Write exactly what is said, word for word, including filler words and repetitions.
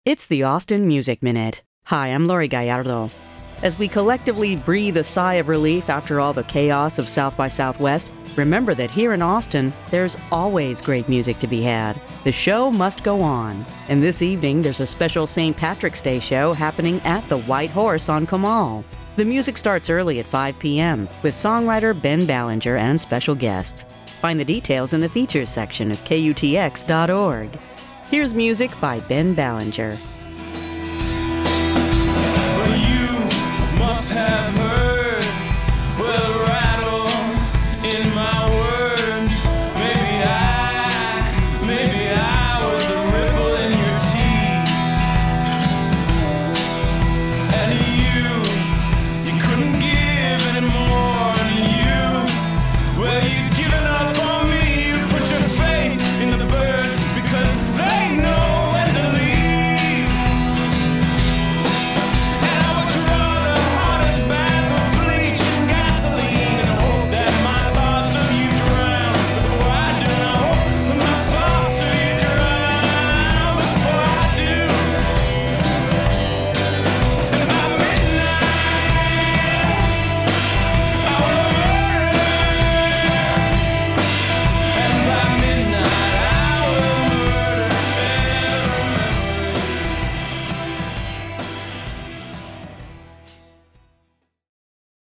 It's the Austin Music Minute. Hi, I'm Lori Gallardo. As we collectively breathe a sigh of relief after all the chaos of South by Southwest, remember that here in Austin, there's always great music to be had. The show must go on. And this evening, there's a special Saint Patrick's Day show happening at the White Horse on Comal. The music starts early at five p.m. with songwriter Ben Ballinger and special guests. Find the details in the features section of K U T X dot org. Here's music by Ben Ballinger. Well, you must have heard